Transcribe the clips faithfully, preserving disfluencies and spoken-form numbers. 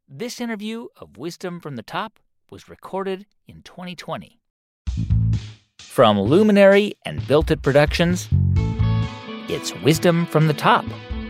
This interview of Wisdom from the Top was recorded in twenty twenty. From Luminary and Built It Productions, it's Wisdom from the Top.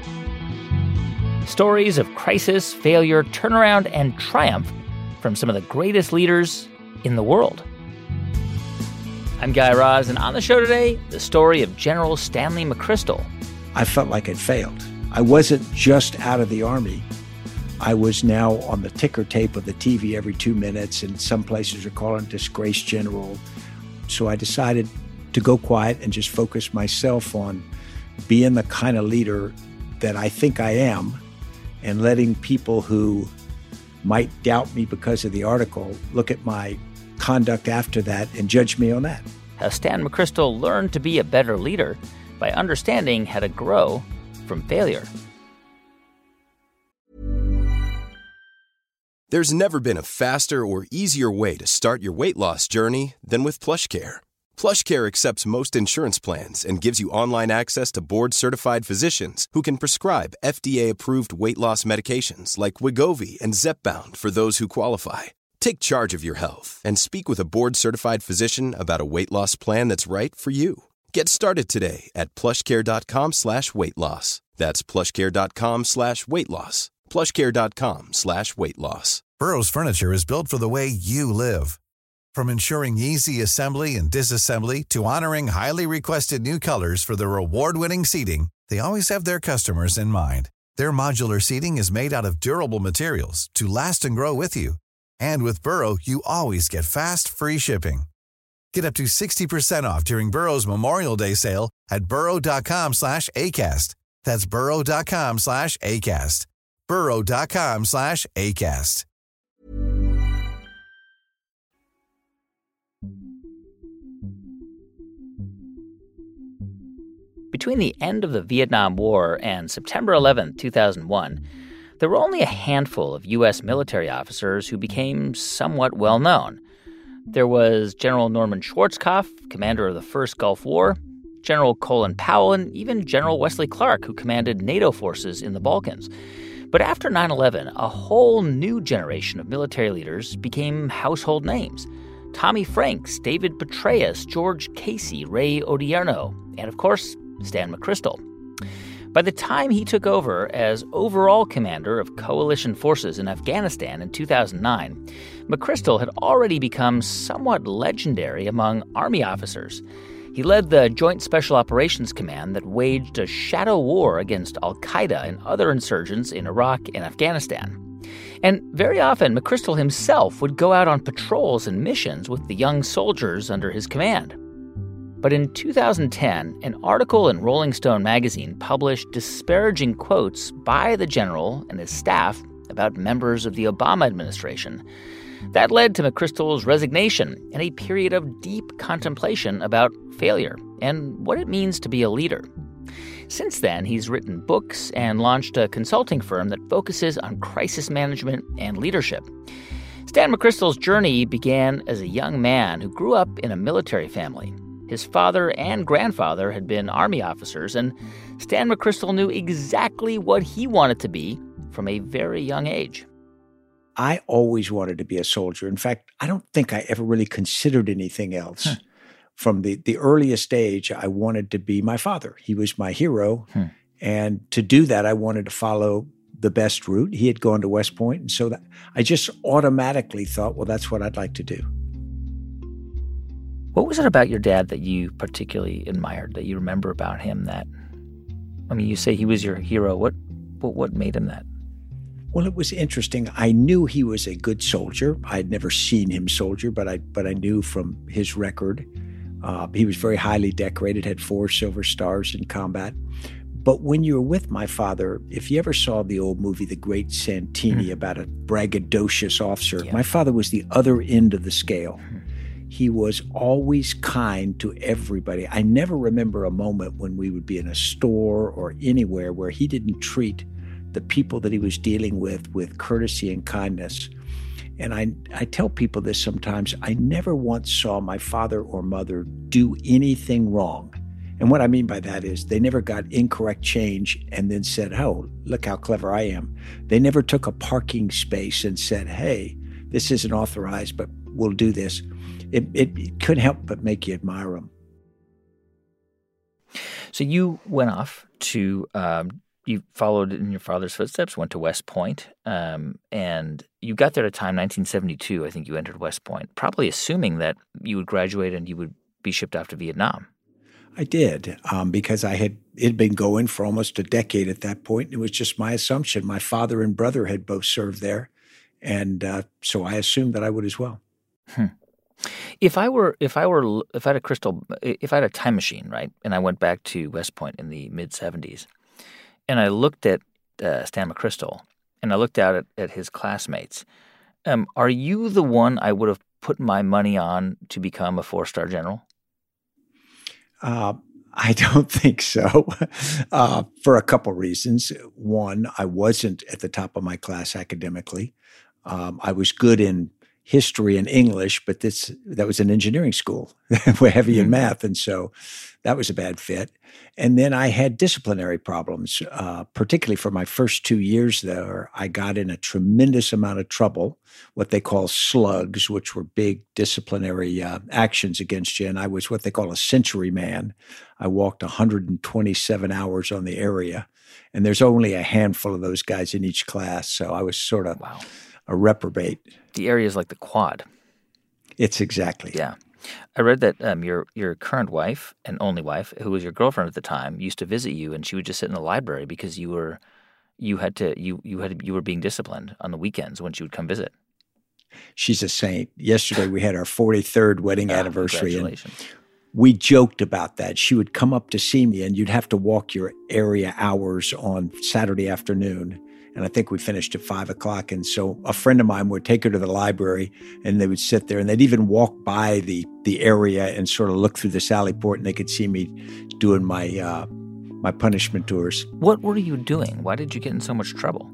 Stories of crisis, failure, turnaround, and triumph from some of the greatest leaders in the world. I'm Guy Raz, and on the show today, the story of General Stanley McChrystal. I felt like I'd failed. I wasn't just out of the Army. I was now on the ticker tape of the T V every two minutes, and some places are calling disgraced general. So I decided to go quiet and just focus myself on being the kind of leader that I think I am, and letting people who might doubt me because of the article look at my conduct after that and judge me on that. How Stan McChrystal learned to be a better leader by understanding how to grow from failure. There's never been a faster or easier way to start your weight loss journey than with PlushCare. PlushCare accepts most insurance plans and gives you online access to board-certified physicians who can prescribe F D A-approved weight loss medications like Wegovy and Zepbound for those who qualify. Take charge of your health and speak with a board-certified physician about a weight loss plan that's right for you. Get started today at plushcare.com slash weight loss. That's plushcare.com slash weight loss. plushcare.com slash weight loss. Burrow's furniture is built for the way you live. From ensuring easy assembly and disassembly to honoring highly requested new colors for their award-winning seating, they always have their customers in mind. Their modular seating is made out of durable materials to last and grow with you. And with Burrow, you always get fast, free shipping. Get up to sixty percent off during Burrow's Memorial Day sale at burrow.com slash ACAST. That's burrow.com slash ACAST. burrow.com slash ACAST. Between the end of the Vietnam War and September eleventh, two thousand one, there were only a handful of U S military officers who became somewhat well-known. There was General Norman Schwarzkopf, commander of the First Gulf War, General Colin Powell, and even General Wesley Clark, who commanded NATO forces in the Balkans. But after nine eleven, a whole new generation of military leaders became household names. Tommy Franks, David Petraeus, George Casey, Ray Odierno, and of course, Stan McChrystal. By the time he took over as overall commander of coalition forces in Afghanistan in two thousand nine, McChrystal had already become somewhat legendary among Army officers. He led the Joint Special Operations Command that waged a shadow war against al-Qaeda and other insurgents in Iraq and Afghanistan. And very often, McChrystal himself would go out on patrols and missions with the young soldiers under his command. But in two thousand ten, an article in Rolling Stone magazine published disparaging quotes by the general and his staff about members of the Obama administration. That led to McChrystal's resignation and a period of deep contemplation about failure and what it means to be a leader. Since then, he's written books and launched a consulting firm that focuses on crisis management and leadership. Stan McChrystal's journey began as a young man who grew up in a military family. His father and grandfather had been Army officers, and Stan McChrystal knew exactly what he wanted to be from a very young age. I always wanted to be a soldier. In fact, I don't think I ever really considered anything else. Huh. From the, the earliest age, I wanted to be my father. He was my hero. Hmm. And to do that, I wanted to follow the best route. He had gone to West Point, and so that I just automatically thought, well, that's what I'd like to do. What was it about your dad that you particularly admired, that you remember about him that, I mean, you say he was your hero. What, what, what made him that? Well, it was interesting. I knew he was a good soldier. I'd never seen him soldier, but I but I knew from his record. Uh, he was very highly decorated, had four silver stars in combat. But when you were with my father, if you ever saw the old movie, The Great Santini, mm. about a braggadocious officer, yeah. my father was the other end of the scale. Mm. He was always kind to everybody. I never remember a moment when we would be in a store or anywhere where he didn't treat the people that he was dealing with with courtesy and kindness. And I, I tell people this sometimes. I never once saw my father or mother do anything wrong. And what I mean by that is they never got incorrect change and then said, oh, look how clever I am. They never took a parking space and said, hey, this isn't authorized, but we'll do this. It, it, it couldn't help but make you admire them. So you went off to, um, you followed in your father's footsteps, went to West Point, um, and you got there at a time, nineteen seventy-two, I think you entered West Point, probably assuming that you would graduate and you would be shipped off to Vietnam. I did, um, because I had it had been going for almost a decade at that point. It was just my assumption. My father and brother had both served there, and uh, so I assumed that I would as well. Hmm. If I were, if I were, if I had a crystal, if I had a time machine, right, and I went back to West Point in the mid seventies, and I looked at uh, Stan McChrystal, and I looked out at, at his classmates, um, are you the one I would have put my money on to become a four-star general? Uh, I don't think so, uh, for a couple reasons. One, I wasn't at the top of my class academically. Um, I was good in history and English, but this that was an engineering school. We're heavy mm-hmm. in math, and so that was a bad fit. And then I had disciplinary problems, uh, particularly for my first two years there. I got in a tremendous amount of trouble, what they call slugs, which were big disciplinary uh, actions against you. And I was what they call a century man. I walked one hundred twenty-seven hours on the area, and there's only a handful of those guys in each class. So I was sort of wow. a reprobate. The area is like the quad. It's exactly. Yeah. I read that um, your your current wife and only wife, who was your girlfriend at the time, used to visit you, and she would just sit in the library because you were you had to you you had you were being disciplined on the weekends when she would come visit. She's a saint. Yesterday we had our forty-third wedding oh, anniversary, congratulations. And we joked about that. She would come up to see me, and you'd have to walk your area hours on Saturday afternoon. And I think we finished at five o'clock. And so a friend of mine would take her to the library, and they would sit there, and they'd even walk by the the area and sort of look through the sally port, and they could see me doing my uh, my punishment tours. What were you doing? Why did you get in so much trouble?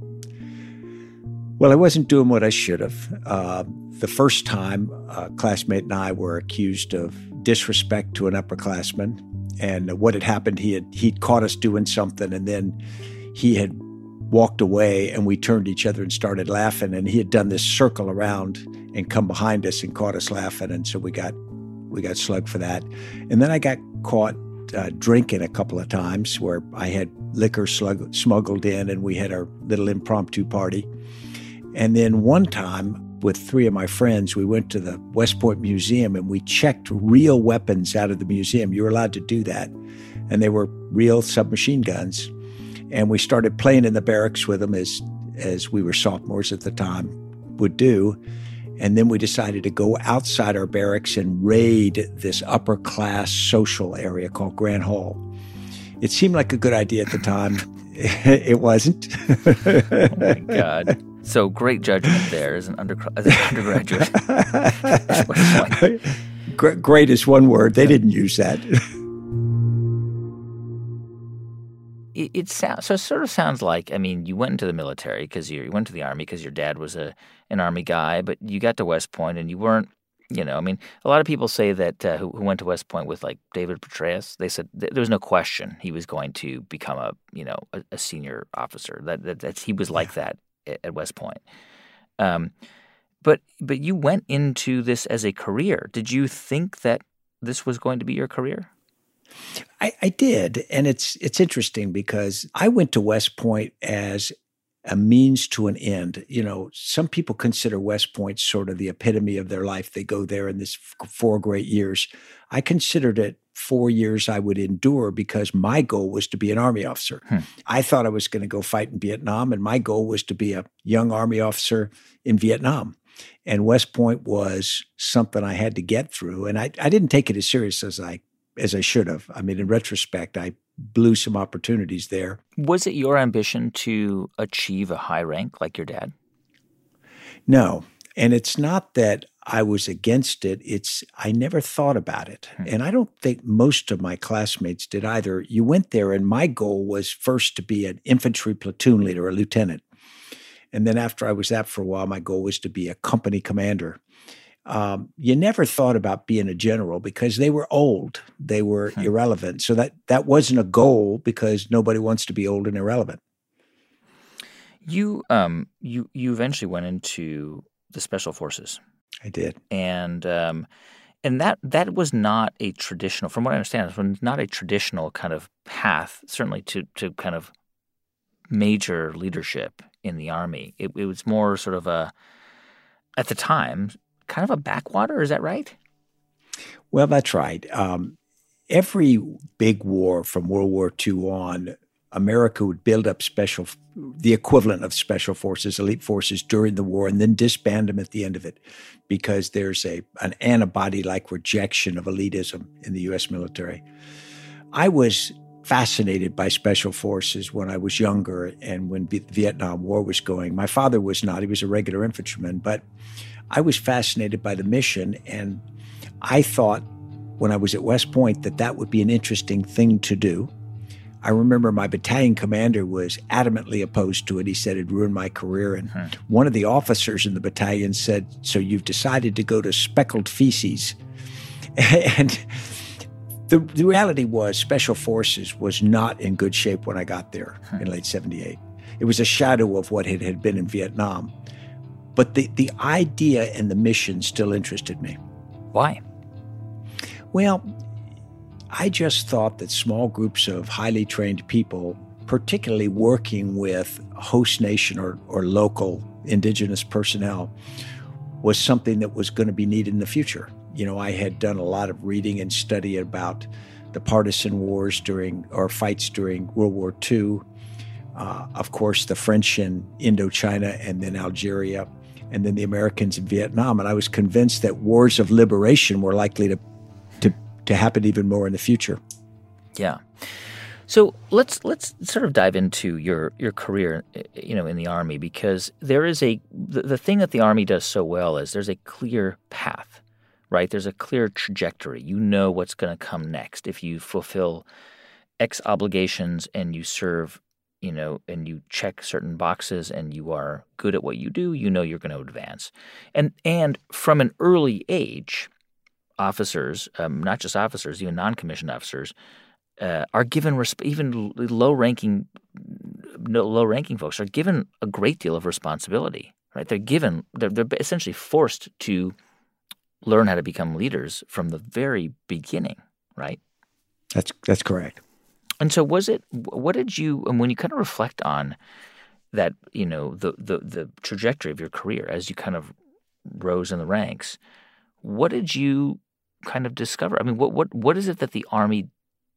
Well, I wasn't doing what I should have. Uh, the first time, a classmate and I were accused of disrespect to an upperclassman. And what had happened, he had he'd caught us doing something, and then he had walked away, and we turned to each other and started laughing. And he had done this circle around and come behind us and caught us laughing. And so we got we got slugged for that. And then I got caught uh, drinking a couple of times, where I had liquor slug- smuggled in, and we had our little impromptu party. And then one time, with three of my friends, we went to the West Point Museum, and we checked real weapons out of the museum. You were allowed to do that. And they were real submachine guns. And we started playing in the barracks with them, as as we were sophomores at the time would do. And then we decided to go outside our barracks and raid this upper class social area called Grant Hall. It seemed like a good idea at the time. It wasn't. Oh my God. So great judgment there as an, under, as an undergraduate. Great is one word. They didn't use that. It, it sounds so. It sort of sounds like, I mean, you went into the military because you, you went to the Army because your dad was a an Army guy, but you got to West Point and you weren't. You know, I mean, a lot of people say that uh, who, who went to West Point with like David Petraeus. They said th- there was no question he was going to become a you know a, a senior officer. That, that that's he was like that at, at West Point. Um, but but you went into this as a career. Did you think that this was going to be your career? I, I did, and it's it's interesting because I went to West Point as a means to an end. You know, some people consider West Point sort of the epitome of their life. They go there in this four great years. I considered it four years I would endure because my goal was to be an Army officer. Hmm. I thought I was going to go fight in Vietnam, and my goal was to be a young Army officer in Vietnam. And West Point was something I had to get through, and I, I didn't take it as serious as I as I should have. I mean, in retrospect, I blew some opportunities there. Was it your ambition to achieve a high rank like your dad? No. And it's not that I was against it. It's I never thought about it. Hmm. And I don't think most of my classmates did either. You went there, and my goal was first to be an infantry platoon leader, a lieutenant. And then after I was that for a while, my goal was to be a company commander. um, you never thought about being a general because they were old. They were Hmm. irrelevant. So that, that wasn't a goal because nobody wants to be old and irrelevant. You um you you eventually went into the special forces, I did. and um and that that was not a traditional, from what I understand, it was not a traditional kind of path, certainly to to kind of major leadership in the Army. It, it was more sort of a, at the time, kind of a backwater. Is that right? Well, that's right. Um, every big war from World War Two on, America would build up special, the equivalent of special forces, elite forces during the war, and then disband them at the end of it, because there's a an antibody-like rejection of elitism in the U S military. I was fascinated by special forces when I was younger and when the Vietnam War was going. My father was not; he was a regular infantryman, but I was fascinated by the mission, and I thought when I was at West Point that that would be an interesting thing to do. I remember my battalion commander was adamantly opposed to it. He said it'd ruin my career. And Hmm. one of the officers in the battalion said, "So you've decided to go to speckled feces." And the, the reality was Special Forces was not in good shape when I got there Hmm. in late seventy-eight. It was a shadow of what it had been in Vietnam. But the, the idea and the mission still interested me. Why? Well, I just thought that small groups of highly trained people, particularly working with host nation or, or local indigenous personnel, was something that was going to be needed in the future. You know, I had done a lot of reading and study about the partisan wars during, or fights during World War Two. Uh, of course, the French in Indochina and then Algeria, and then the Americans in Vietnam. And I was convinced that wars of liberation were likely to to, to happen even more in the future. Yeah. So let's let's sort of dive into your your career, you know, in the Army, because there is a the, the thing that the Army does so well is there's a clear path, right? There's a clear trajectory. You know what's going to come next if you fulfill X obligations and you serve, you know, and you check certain boxes and you are good at what you do. You know you're going to advance, and and from an early age, officers, um, not just officers, even non-commissioned officers. Uh, are given resp- even low-ranking, no, low-ranking folks are given a great deal of responsibility. Right? They're given, they're, they're essentially forced to learn how to become leaders from the very beginning. Right? That's that's correct. And so, was it? What did you? And when you kind of reflect on that, you know, the the the trajectory of your career as you kind of rose in the ranks, what did you kind of discover? I mean, what what what is it that the Army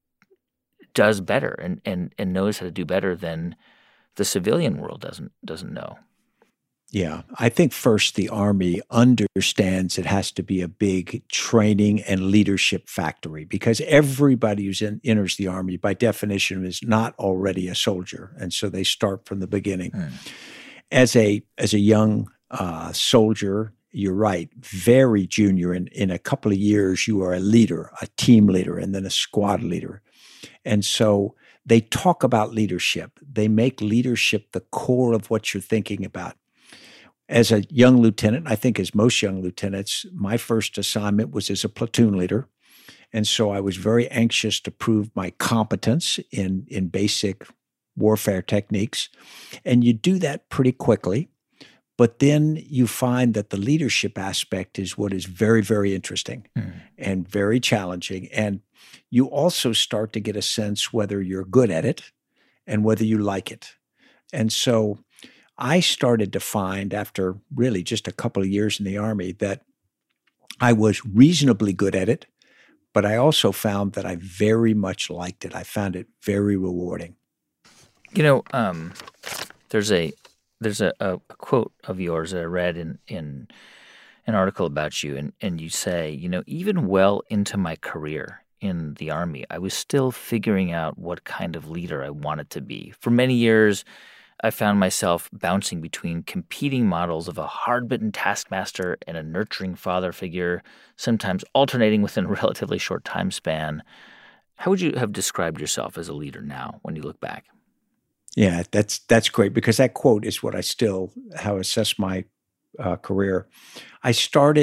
does better and, and, and knows how to do better than the civilian world doesn't doesn't know? Yeah, I think first the Army understands it has to be a big training and leadership factory, because everybody who in, enters the Army by definition is not already a soldier, and so they start from the beginning. Hmm. As a as a young uh, soldier, you're right, very junior. In, in a couple of years, you are a leader, a team leader, and then a squad leader. And so they talk about leadership. They make leadership the core of what you're thinking about. As a young lieutenant, I think as most young lieutenants, my first assignment was as a platoon leader. And so I was very anxious to prove my competence in, in basic warfare techniques. And you do that pretty quickly. But then you find that the leadership aspect is what is very, very interesting mm. and very challenging. And you also start to get a sense whether you're good at it and whether you like it. And so I started to find, after really just a couple of years in the Army, that I was reasonably good at it, but I also found that I very much liked it. I found it very rewarding. You know, um, there's a there's a, a quote of yours that I read in, in an article about you, and, and you say, you know, even well into my career in the Army, I was still figuring out what kind of leader I wanted to be. For many years, I found myself bouncing between competing models of a hard-bitten taskmaster and a nurturing father figure, sometimes alternating within a relatively short time span. How would you have described yourself as a leader now when you look back? Yeah, that's that's great, because that quote is what I still, how I assess my uh, career. I started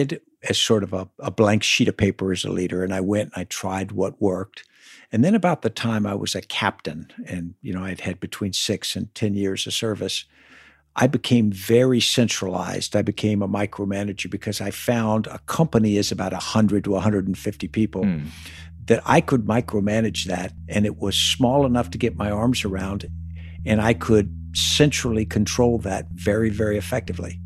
as sort of a, a blank sheet of paper as a leader, and I went and I tried what worked. And then about the time I was a captain, and you know I'd had between six and ten years of service, I became very centralized. I became a micromanager because I found a company is about one hundred to one hundred fifty people, mm. that I could micromanage that, and it was small enough to get my arms around, and I could centrally control that very, very effectively.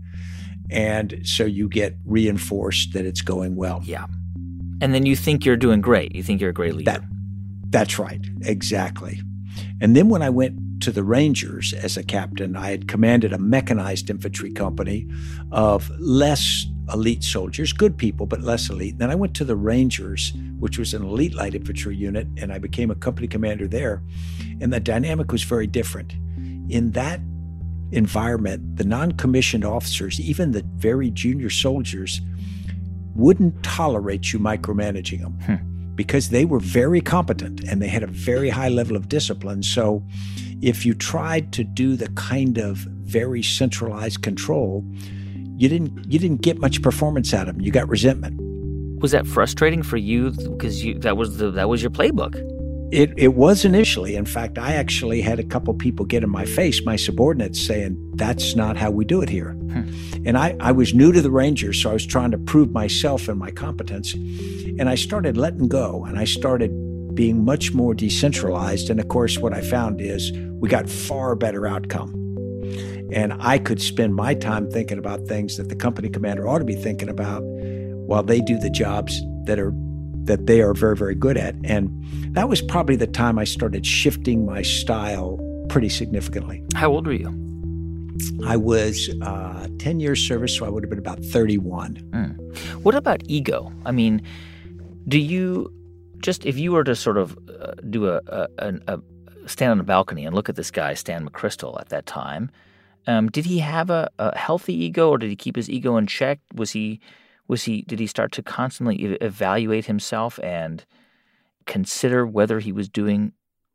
And so you get reinforced that it's going well. Yeah. And then you think you're doing great. You think you're a great leader. That, that's right. Exactly. And then when I went to the Rangers as a captain, I had commanded a mechanized infantry company of less elite soldiers, good people, but less elite. Then I went to the Rangers, which was an elite light infantry unit, and I became a company commander there. And the dynamic was very different. In that environment, the non-commissioned officers, even the very junior soldiers, wouldn't tolerate you micromanaging them hmm. because they were very competent and they had a very high level of discipline. So if you tried to do the kind of very centralized control, you didn't you didn't get much performance out of them. You got resentment. Was that frustrating for you? Because you that was the that was your playbook. It it was initially. In fact, I actually had a couple people get in my face, my subordinates, saying, that's not how we do it here. Hmm. And I, I was new to the Rangers, so I was trying to prove myself and my competence. And I started letting go, and I started being much more decentralized. And of course, what I found is we got far better outcome. And I could spend my time thinking about things that the company commander ought to be thinking about while they do the jobs that are that they are very, very good at. And that was probably the time I started shifting my style pretty significantly. How old were you? I was uh, ten years service, so I would have been about thirty-one. Mm. What about ego? I mean, do you just, if you were to sort of uh, do a, a, a, a stand on a balcony and look at this guy, Stan McChrystal, at that time, um, did he have a, a healthy ego, or did he keep his ego in check? Was he... Was he? Did he start to constantly evaluate himself and consider whether he was doing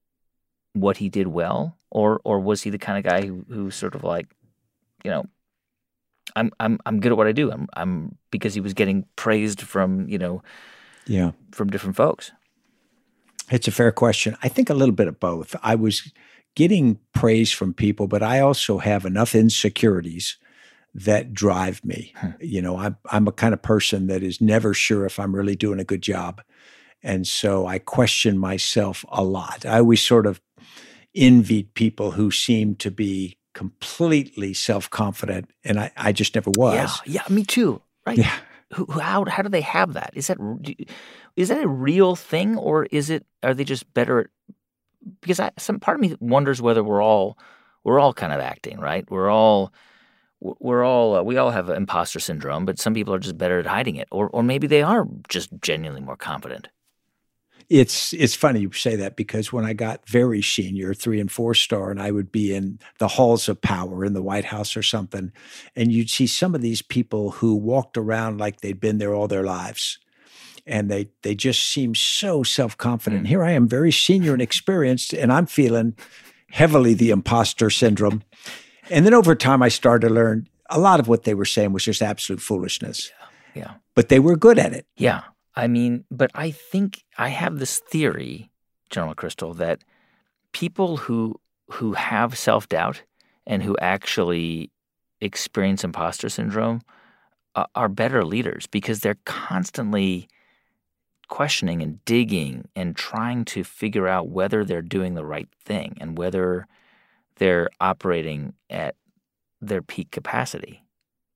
what he did well, or or was he the kind of guy who, who sort of like, you know, I'm I'm I'm good at what I do. I'm I'm because he was getting praised from you know, yeah, from different folks. It's a fair question. I think a little bit of both. I was getting praise from people, but I also have enough insecurities that drive me. Hmm. You know, I'm, I'm a kind of person that is never sure if I'm really doing a good job. And so I question myself a lot. I always sort of envied people who seemed to be completely self-confident, and I, I just never was. Yeah, yeah, me too. Right? Yeah. Who, how how do they have that? Is that is that a real thing, or is it? Are they just better at? Because I, some part of me wonders whether we're all we're all kind of acting, right? We're all. We're all uh, we all have imposter syndrome, but some people are just better at hiding it, or or maybe they are just genuinely more confident. It's it's funny you say that, because when I got very senior, three and four star, and I would be in the halls of power in the White House or something, and you'd see some of these people who walked around like they'd been there all their lives, and they they just seem so self-confident. Mm. Here I am, very senior and experienced, and I'm feeling heavily the imposter syndrome. And then over time, I started to learn a lot of what they were saying was just absolute foolishness. Yeah, yeah. But they were good at it. Yeah. I mean, but I think I have this theory, General McChrystal, that people who who have self-doubt and who actually experience imposter syndrome uh, are better leaders, because they're constantly questioning and digging and trying to figure out whether they're doing the right thing and whether they're operating at their peak capacity.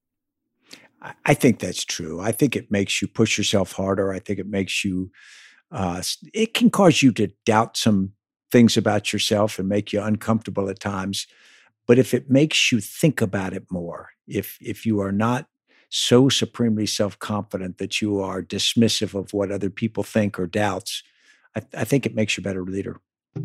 I think that's true. I think it makes you push yourself harder. I think it makes you, uh, it can cause you to doubt some things about yourself and make you uncomfortable at times. But if it makes you think about it more, if if you are not so supremely self-confident that you are dismissive of what other people think or doubts, I, I think it makes you a better leader.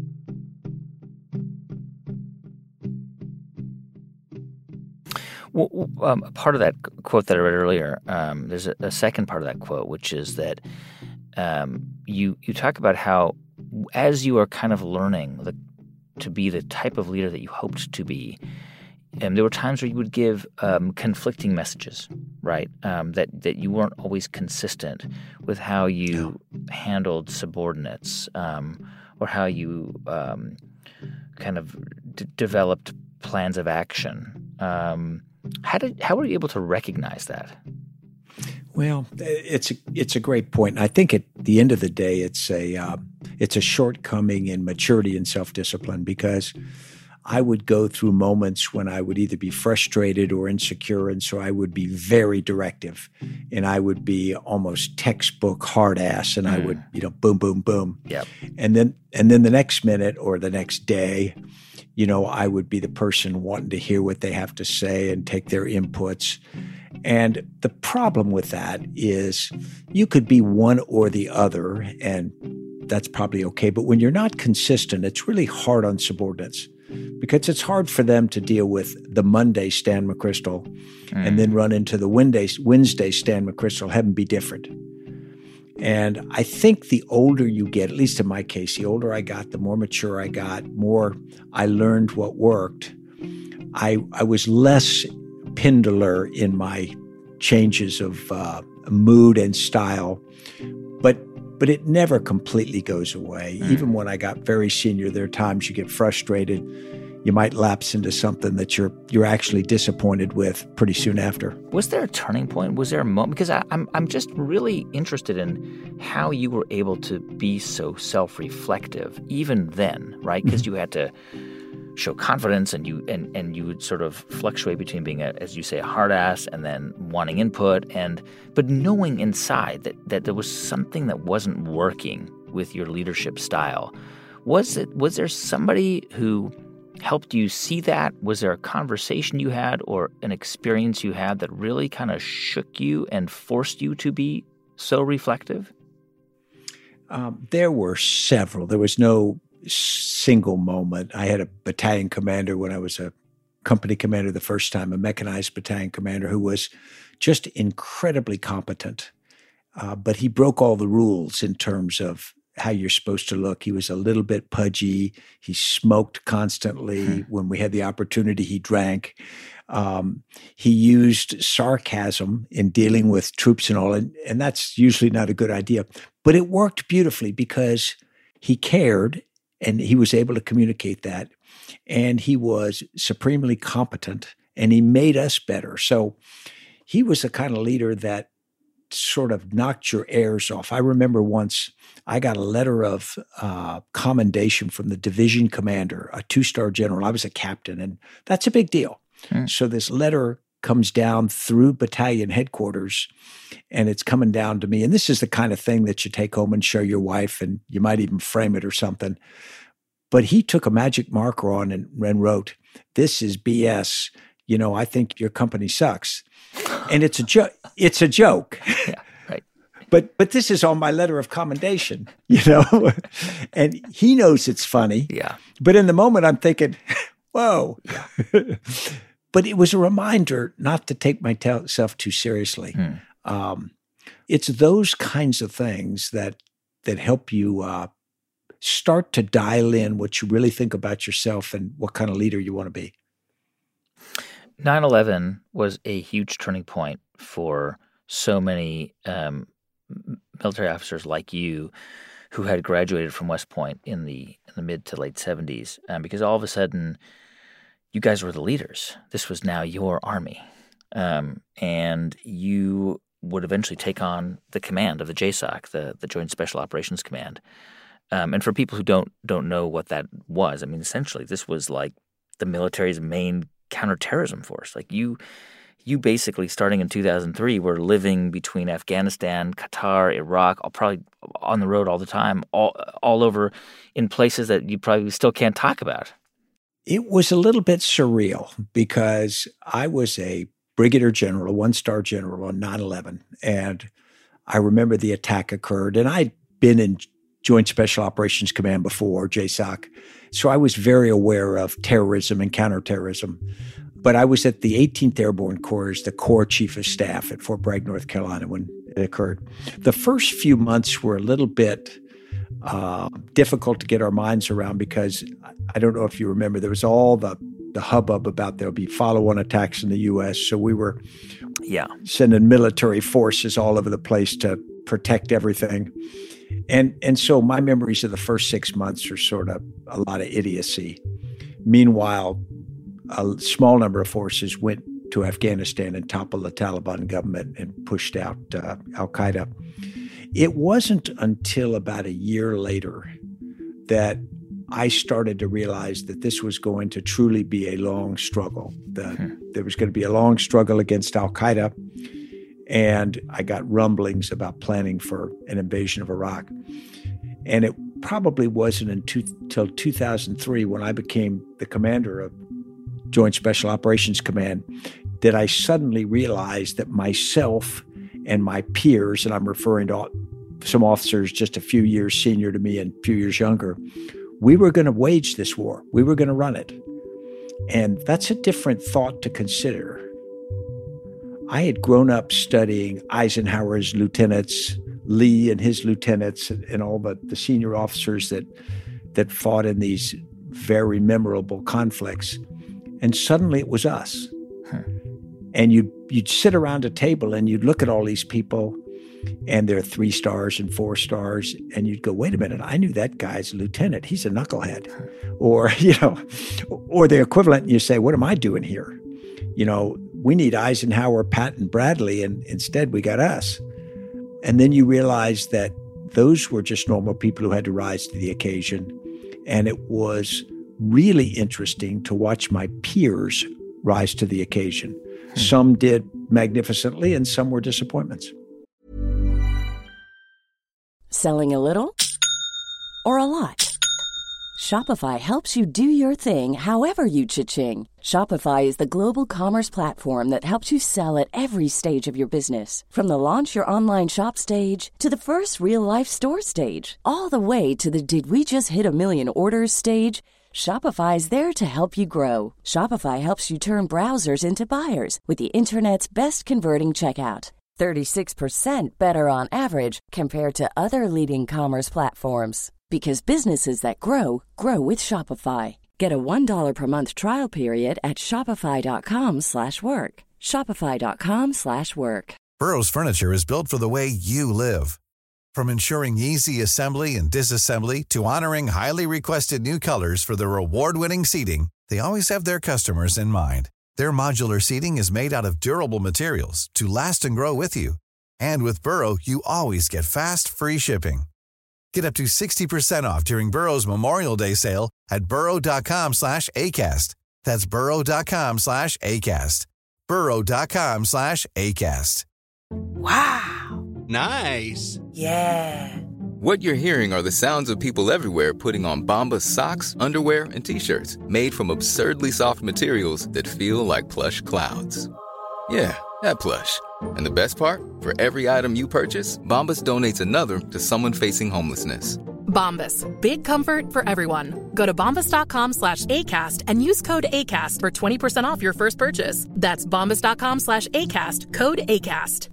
Well, um, part of that quote that I read earlier, um, there's a, a second part of that quote, which is that um, you you talk about how as you are kind of learning the, to be the type of leader that you hoped to be, um, there were times where you would give um, conflicting messages. right? Um, that, that you weren't always consistent with how you no. handled subordinates um, or how you um, kind of d- developed plans of action. Um, how did how were you able to recognize that? Well, it's a, it's a great point. I think at the end of the day, it's a uh, it's a shortcoming in maturity and self-discipline, because I would go through moments when I would either be frustrated or insecure, and so I would be very directive, and I would be almost textbook hard ass, and mm. I would, you know, boom, boom, boom. Yep. And then and then the next minute or the next day, you know, I would be the person wanting to hear what they have to say and take their inputs. And the problem with that is you could be one or the other, and that's probably okay. But when you're not consistent, it's really hard on subordinates, because it's hard for them to deal with the Monday Stan McChrystal mm. and then run into the Wednesday, Wednesday Stan McChrystal, have them be different. And I think the older you get, at least in my case, the older I got, the more mature I got, more I learned what worked. I I was less pendular in my changes of uh, mood and style, but but it never completely goes away. Mm. Even when I got very senior, there are times you get frustrated. You might lapse into something that you're you're actually disappointed with pretty soon after. Was there a turning point? Was there a moment? Because I, I'm I'm just really interested in how you were able to be so self-reflective even then, right? Because mm-hmm. you had to show confidence, and you and, and you would sort of fluctuate between being, a, as you say, a hard ass and then wanting input, and but knowing inside that, that there was something that wasn't working with your leadership style. Was it was there somebody who helped you see that? Was there a conversation you had or an experience you had that really kind of shook you and forced you to be so reflective? Um, there were several. There was no single moment. I had a battalion commander when I was a company commander the first time, a mechanized battalion commander who was just incredibly competent. Uh, but he broke all the rules in terms of how you're supposed to look. He was a little bit pudgy. He smoked constantly. Hmm. When we had the opportunity, he drank. Um, he used sarcasm in dealing with troops and all, and, and that's usually not a good idea. But it worked beautifully because he cared, and he was able to communicate that. And he was supremely competent, and he made us better. So he was the kind of leader that sort of knocked your airs off. I remember once I got a letter of uh, commendation from the division commander, a two-star general. I was a captain, and that's a big deal. Hmm. So this letter comes down through battalion headquarters, and it's coming down to me. And this is the kind of thing that you take home and show your wife, and you might even frame it or something. But he took a magic marker on and, and wrote, "This is B S. You know, I think your company sucks." And it's a joke. It's a joke. Yeah, right. But but this is on my letter of commendation, you know, and he knows it's funny. Yeah. But in the moment, I'm thinking, whoa. Yeah. But it was a reminder not to take myself too seriously. Hmm. Um, it's those kinds of things that that help you uh, start to dial in what you really think about yourself and what kind of leader you want to be. nine eleven was a huge turning point for so many um, military officers like you who had graduated from West Point in the in the mid to late seventies, um, because all of a sudden you guys were the leaders. This was now your army, um, and you would eventually take on the command of the J SOC, the the Joint Special Operations Command. Um, and for people who don't don't know what that was, I mean, essentially this was like the military's main counterterrorism force. Like you, you basically starting in two thousand three were living between Afghanistan, Qatar, Iraq, all probably on the road all the time, all all over in places that you probably still can't talk about. It was a little bit surreal because I was a brigadier general, a one-star general on nine eleven, and I remember the attack occurred, and I'd been in Joint Special Operations Command before, J SOC. So I was very aware of terrorism and counterterrorism. But I was at the eighteenth Airborne Corps as the Corps Chief of Staff at Fort Bragg, North Carolina when it occurred. The first few months were a little bit uh, difficult to get our minds around because I don't know if you remember, there was all the the hubbub about there'll be follow-on attacks in the U S. So we were yeah. sending military forces all over the place to protect everything. And and so my memories of the first six months are sort of a lot of idiocy. Meanwhile, a small number of forces went to Afghanistan and toppled the Taliban government and pushed out uh, al-Qaeda. It wasn't until about a year later that I started to realize that this was going to truly be a long struggle. The, hmm. There was going to be a long struggle against al-Qaeda, and I got rumblings about planning for an invasion of Iraq. And it probably wasn't until two thousand three, when I became the commander of Joint Special Operations Command, that I suddenly realized that myself and my peers, and I'm referring to some officers just a few years senior to me and a few years younger, we were going to wage this war. We were going to run it. And that's a different thought to consider. I had grown up studying Eisenhower's lieutenants, Lee and his lieutenants, and all the, the senior officers that that fought in these very memorable conflicts. And suddenly it was us. Huh. And you'd, you'd sit around a table and you'd look at all these people, and they're three stars and four stars, and you'd go, wait a minute, I knew that guy's a lieutenant. He's a knucklehead. Or, you know, or the equivalent, and you say, what am I doing here? You know, we need Eisenhower, Patton, Bradley, and instead we got us. And then you realize that those were just normal people who had to rise to the occasion. And it was really interesting to watch my peers rise to the occasion. Hmm. Some did magnificently, and some were disappointments. Selling a little or a lot? Shopify helps you do your thing however you cha-ching. Shopify is the global commerce platform that helps you sell at every stage of your business. From the launch your online shop stage to the first real-life store stage, all the way to the did we just hit a million orders stage. Shopify is there to help you grow. Shopify helps you turn browsers into buyers with the internet's best converting checkout. thirty-six percent better on average compared to other leading commerce platforms. Because businesses that grow, grow with Shopify. Get a one dollar per month trial period at shopify.com slash work. Shopify.com slash work. Burrow's furniture is built for the way you live. From ensuring easy assembly and disassembly to honoring highly requested new colors for their award-winning seating, they always have their customers in mind. Their modular seating is made out of durable materials to last and grow with you. And with Burrow, you always get fast, free shipping. Get up to sixty percent off during Burrow's Memorial Day sale at burrow.com slash ACAST. That's burrow.com slash ACAST. burrow.com slash ACAST. Wow. Nice. Yeah. What you're hearing are the sounds of people everywhere putting on Bombas socks, underwear, and T-shirts made from absurdly soft materials that feel like plush clouds. Yeah, that plush. And the best part? For every item you purchase, Bombas donates another to someone facing homelessness. Bombas. Big comfort for everyone. Go to bombas.com slash ACAST and use code ACAST for twenty percent off your first purchase. That's bombas.com slash ACAST. Code ACAST.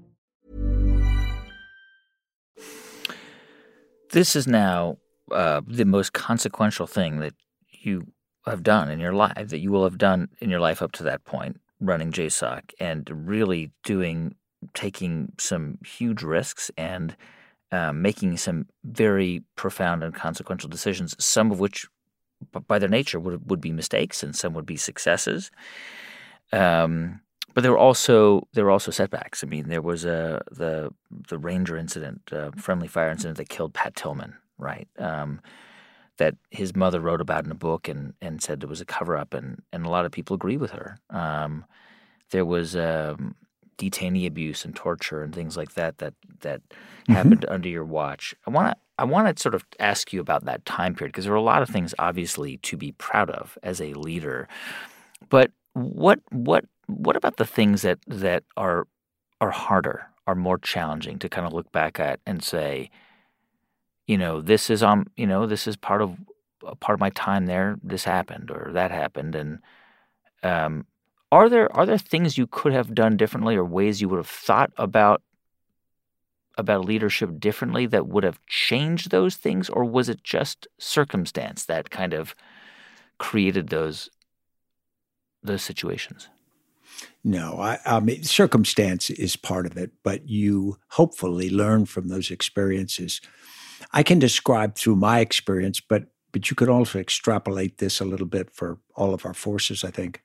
This is now uh, the most consequential thing that you have done in your life, that you will have done in your life up to that point, running J SOC and really doing, taking some huge risks and um, making some very profound and consequential decisions, some of which, by their nature, would would be mistakes and some would be successes. Um, but there were also there were also setbacks. I mean, there was a the the Ranger incident, uh, friendly fire incident that killed Pat Tillman, right? Um, that his mother wrote about in a book and, and said it was a cover-up, and, and a lot of people agree with her. Um, there was um, detainee abuse and torture and things like that that that mm-hmm. happened under your watch. I want to I want to sort of ask you about that time period, because there were a lot of things obviously to be proud of as a leader. But what what what about the things that that are are harder, are more challenging to kind of look back at and say, you know, this is um, you know, this is part of a part of my time there. This happened or that happened, and um, are there are there things you could have done differently, or ways you would have thought about about leadership differently that would have changed those things, or was it just circumstance that kind of created those those situations? No, I, I mean, circumstance is part of it, but you hopefully learn from those experiences. I can describe through my experience, but but you could also extrapolate this a little bit for all of our forces, I think.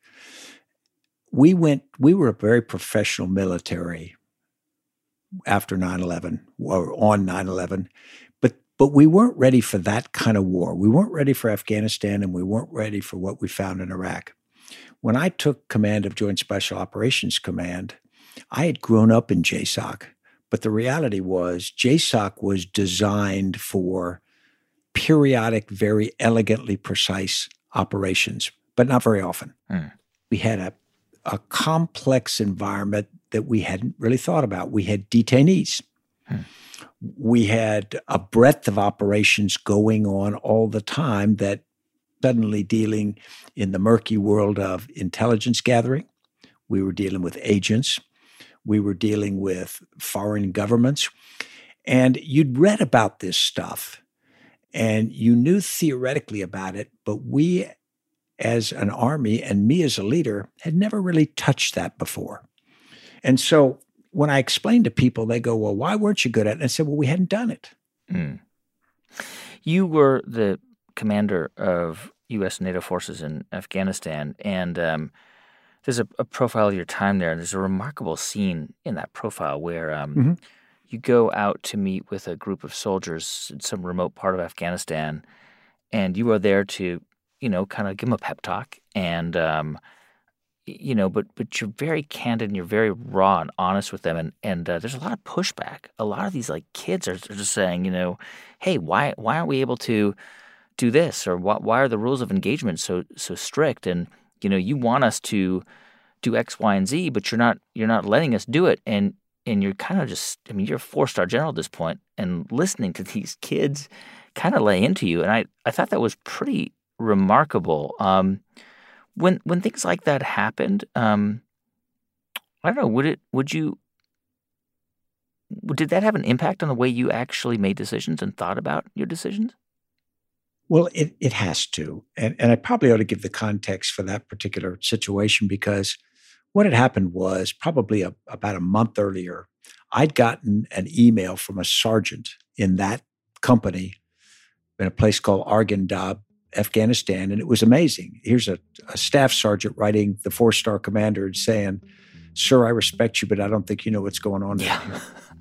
We went, we were a very professional military after nine eleven, or on nine eleven, but but we weren't ready for that kind of war. We weren't ready for Afghanistan, and we weren't ready for what we found in Iraq. When I took command of Joint Special Operations Command, I had grown up in J SOC, but the reality was J SOC was designed for periodic, very elegantly precise operations, but not very often. Mm. We had a, a complex environment that we hadn't really thought about. We had detainees. Mm. We had a breadth of operations going on all the time that suddenly dealing in the murky world of intelligence gathering. We were dealing with agents. We were dealing with foreign governments. And you'd read about this stuff, and you knew theoretically about it, but we as an army and me as a leader had never really touched that before. And so when I explained to people, they go, well, why weren't you good at it? And I said, well, we hadn't done it. Mm. You were the commander of U S NATO forces in Afghanistan, and um, there's a, a profile of your time there. There's a remarkable scene in that profile where um, mm-hmm. you go out to meet with a group of soldiers in some remote part of Afghanistan, and you are there to, you know, kind of give them a pep talk, and um, you know, but but you're very candid and you're very raw and honest with them, and and uh, there's a lot of pushback. A lot of these like kids are, are just saying, you know, hey, why why aren't we able to do this, or why, why are the rules of engagement so so strict? And you know, you want us to do X, Y, and Z, but you're not you're not letting us do it. And and you're kind of just, I mean, you're a four-star general at this point, and listening to these kids kind of lay into you. And I, I thought that was pretty remarkable. Um, when when things like that happened, um, I don't know, would it would you did that have an impact on the way you actually made decisions and thought about your decisions? Well, it, it has to. And, and I probably ought to give the context for that particular situation, because what had happened was probably a, about a month earlier, I'd gotten an email from a sergeant in that company in a place called Arghandab, Afghanistan, and it was amazing. Here's a, a staff sergeant writing the four-star commander and saying, "Sir, I respect you, but I don't think you know what's going on yeah. down here."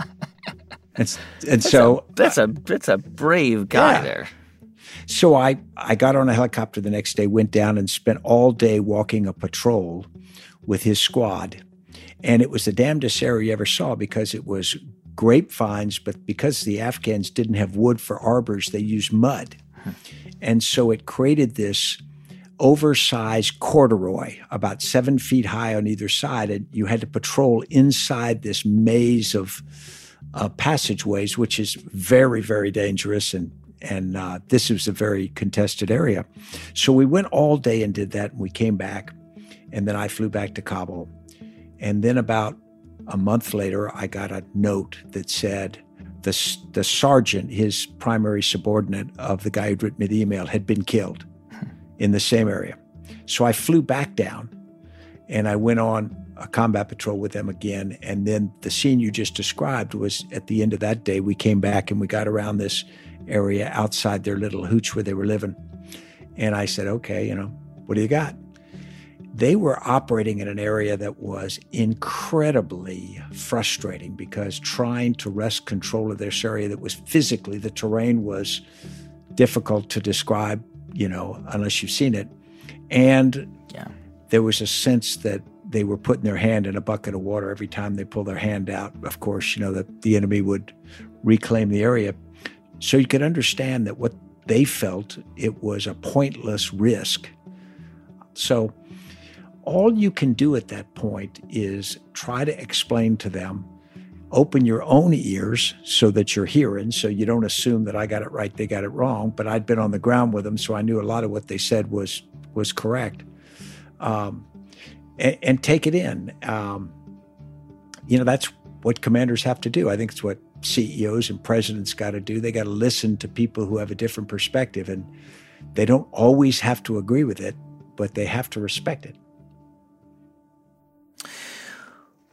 and and that's so a, that's a that's a brave guy yeah. there. So I, I got on a helicopter the next day, went down and spent all day walking a patrol with his squad. And it was the damnedest area you ever saw, because it was grapevines, but because the Afghans didn't have wood for arbors, they used mud. Hmm. And so it created this oversized corduroy about seven feet high on either side. And you had to patrol inside this maze of uh, passageways, which is very, very dangerous. And And uh, this was a very contested area. So we went all day and did that, and we came back. And then I flew back to Kabul. And then about a month later, I got a note that said the, the sergeant, his primary subordinate of the guy who'd written me the email, had been killed in the same area. So I flew back down, and I went on a combat patrol with them again. And then the scene you just described was at the end of that day, we came back and we got around this area outside their little hooch where they were living. And I said, okay, you know, what do you got? They were operating in an area that was incredibly frustrating, because trying to wrest control of this area that was physically, the terrain was difficult to describe, you know, unless you've seen it. And yeah. there was a sense that they were putting their hand in a bucket of water every time they pulled their hand out. Of course, you know, that the enemy would reclaim the area. So you could understand that what they felt, it was a pointless risk. So all you can do at that point is try to explain to them, open your own ears so that you're hearing, so you don't assume that I got it right, they got it wrong. But I'd been on the ground with them, so I knew a lot of what they said was was correct. Um, and, and take it in. Um, you know, that's what commanders have to do. I think it's what C E Os and presidents got to do. They got to listen to people who have a different perspective, and they don't always have to agree with it, but they have to respect it.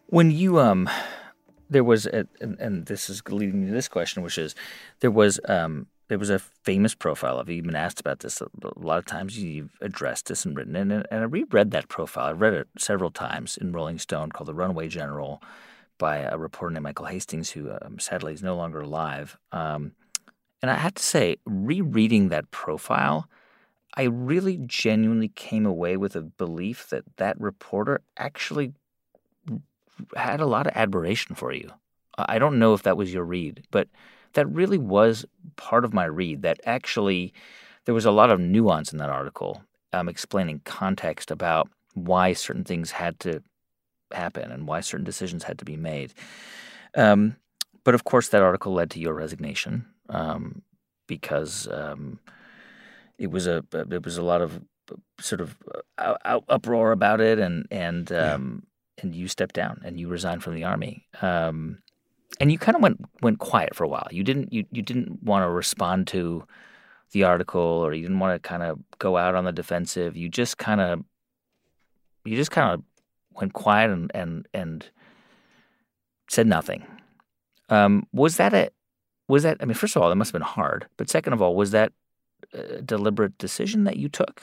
When you um, there was a, and, and this is leading to this question, which is there was um. There was a famous profile of you. You've been asked about this a lot of times. You've addressed this and written it. And, and I reread that profile. I read it several times in Rolling Stone, called The Runaway General, by a reporter named Michael Hastings, who um, sadly is no longer alive. Um, and I have to say, rereading that profile, I really genuinely came away with a belief that that reporter actually had a lot of admiration for you. I don't know if that was your read, but that really was part of my read, that actually there was a lot of nuance in that article, um, explaining context about why certain things had to happen and why certain decisions had to be made. Um, but of course, that article led to your resignation um, because um, it was a it was a lot of sort of uh, uproar about it, and and um, yeah. and you stepped down and you resigned from the Army. Um, And you kind of went went quiet for a while. You didn't you, you didn't want to respond to the article, or you didn't want to kind of go out on the defensive. You just kind of you just kind of went quiet and and and said nothing. Um, was that a was that? I mean, first of all, that must have been hard. But second of all, was that a deliberate decision that you took?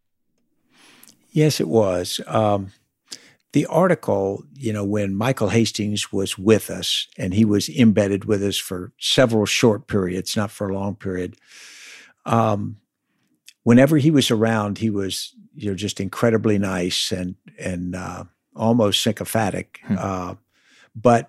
Yes, it was. Um, The article, you know, when Michael Hastings was with us, and he was embedded with us for several short periods, not for a long period, um, whenever he was around, he was, you know, just incredibly nice and and uh, almost sycophantic. Hmm. Uh, but,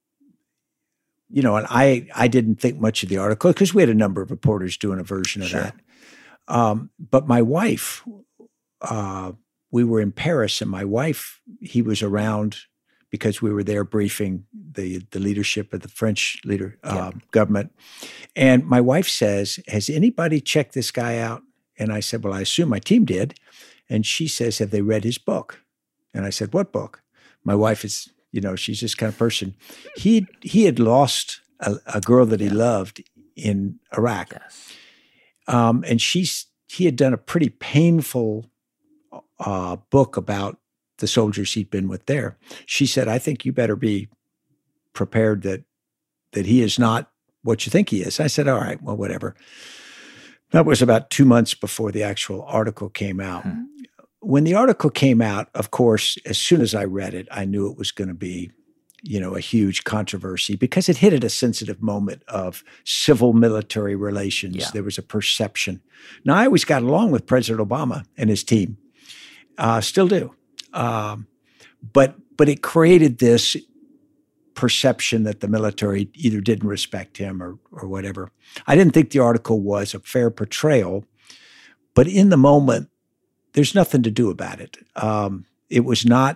you know, and I, I didn't think much of the article because we had a number of reporters doing a version of sure. that. Um, but my wife uh, – we were in Paris, and my wife, he was around because we were there briefing the, the leadership of the French leader uh, yeah. government. And my wife says, has anybody checked this guy out? And I said, well, I assume my team did. And she says, have they read his book? And I said, what book? My wife is, you know, she's this kind of person. He he had lost a, a girl that he yeah. loved in Iraq. Yes. Um, and she's he had done a pretty painful uh, book about the soldiers he'd been with there. She said, I think you better be prepared that that he is not what you think he is. I said, all right, well, whatever. That was about two months before the actual article came out. Hmm. When the article came out, of course, as soon as I read it, I knew it was going to be, you know, a huge controversy because it hit at a sensitive moment of civil-military relations. Yeah. There was a perception. Now, I always got along with President Obama and his team. Uh, still do. Um, but but it created this perception that the military either didn't respect him or or whatever. I didn't think the article was a fair portrayal, but in the moment, there's nothing to do about it. Um, it was not,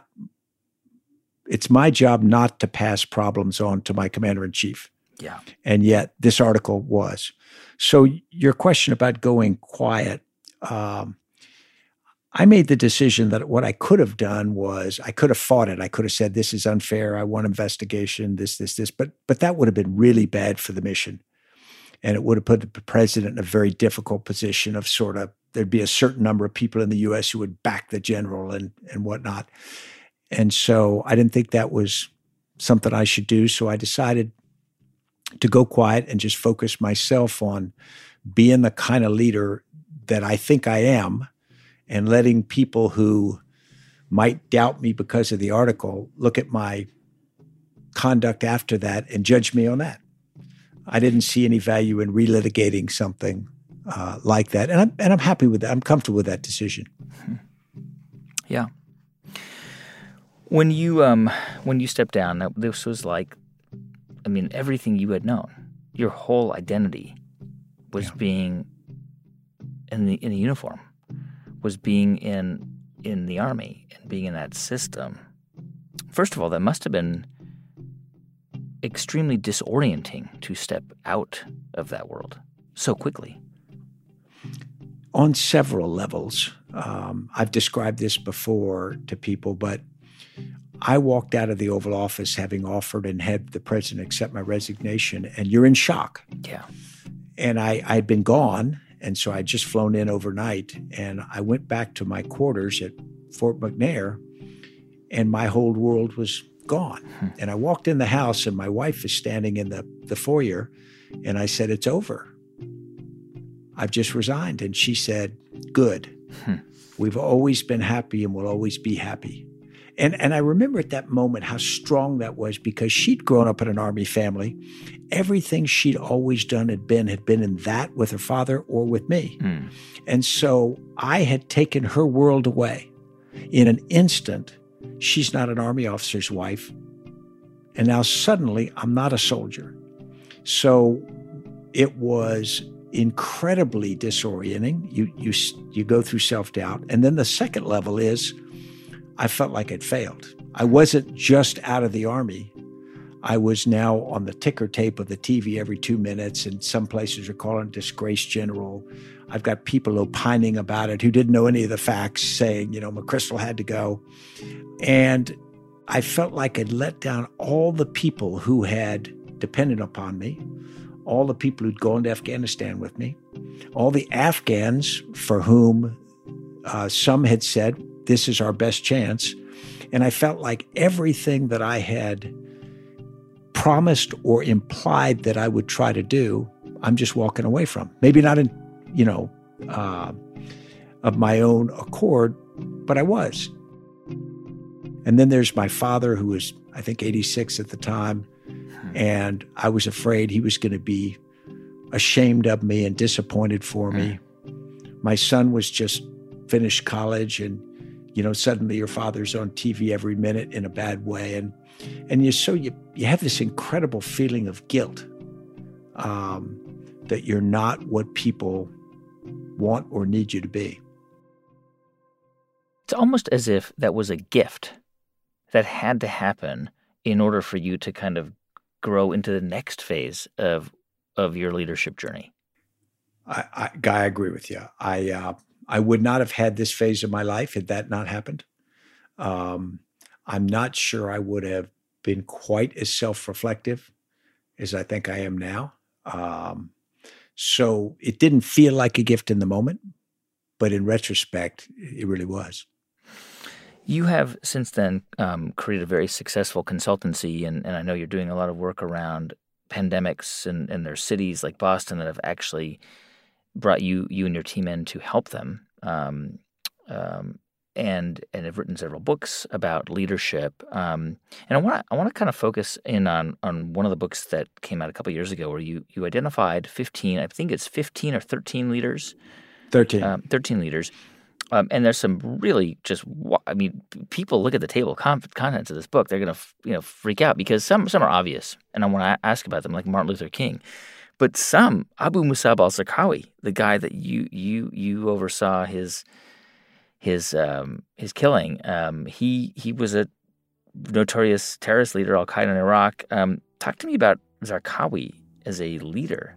it's my job not to pass problems on to my commander-in-chief. Yeah. And yet this article was. So your question about going quiet, um, I made the decision that what I could have done was I could have fought it. I could have said, this is unfair. I want investigation, this, this, this. But but that would have been really bad for the mission. And it would have put the president in a very difficult position of sort of, there'd be a certain number of people in the U S who would back the general and, and whatnot. And so I didn't think that was something I should do. So I decided to go quiet and just focus myself on being the kind of leader that I think I am, and letting people who might doubt me because of the article look at my conduct after that and judge me on that. I didn't see any value in relitigating something uh, like that. And I'm, and I'm happy with that. I'm comfortable with that decision. Yeah. When you um, when you stepped down, this was like, I mean, everything you had known, your whole identity was yeah. being in the in the uniform, was being in in the Army and being in that system. First of all, that must have been extremely disorienting to step out of that world so quickly. On several levels. Um, I've described this before to people, but I walked out of the Oval Office having offered and had the president accept my resignation, and you're in shock. Yeah. And I had been gone, and so I'd just flown in overnight, and I went back to my quarters at Fort McNair, and my whole world was gone. And I walked in the house, and my wife is standing in the, the foyer, and I said, it's over. I've just resigned. And she said, good. Hmm. We've always been happy and we'll always be happy. And and I remember at that moment how strong that was, because she'd grown up in an Army family. Everything she'd always done had been had been in that with her father or with me. Mm. And so I had taken her world away. In an instant, she's not an Army officer's wife. And now suddenly I'm not a soldier. So it was incredibly disorienting. You you you go through self-doubt. And then the second level is I felt like I'd failed. I wasn't just out of the Army. I was now on the ticker tape of the T V every two minutes, and some places are calling it disgraced general. I've got people opining about it who didn't know any of the facts, saying, you know, McChrystal had to go. And I felt like I'd let down all the people who had depended upon me, all the people who'd gone to Afghanistan with me, all the Afghans for whom uh, some had said, this is our best chance. And I felt like everything that I had promised or implied that I would try to do, I'm just walking away from. Maybe not in, you know, uh, of my own accord, but I was. And then there's my father, who was, I think, eighty-six at the time. And I was afraid he was going to be ashamed of me and disappointed for me. My son was just finished college, and you know, suddenly your father's on T V every minute in a bad way. And and you so you you have this incredible feeling of guilt um, that you're not what people want or need you to be. It's almost as if that was a gift that had to happen in order for you to kind of grow into the next phase of of your leadership journey. I, I Guy, I agree with you. I uh, I would not have had this phase of my life had that not happened. Um, I'm not sure I would have been quite as self-reflective as I think I am now. Um, so it didn't feel like a gift in the moment, but in retrospect, it really was. You have since then um, created a very successful consultancy, and, and I know you're doing a lot of work around pandemics, and, and there's cities like Boston that have actually brought you you and your team in to help them, um, um, and and have written several books about leadership. Um, and I want to I want to kind of focus in on on one of the books that came out a couple of years ago, where you you identified fifteen, I think it's fifteen or thirteen leaders, thirteen, um, thirteen leaders. Um, and there's some really just, I mean, people look at the table of contents of this book, they're going to, you know, freak out, because some some are obvious, and I want to ask about them, like Martin Luther King. But some, Abu Musab al-Zarqawi, the guy that you you you oversaw his his um, his killing, um, he he was a notorious terrorist leader, al-Qaeda in Iraq. Um, talk to me about Zarqawi as a leader.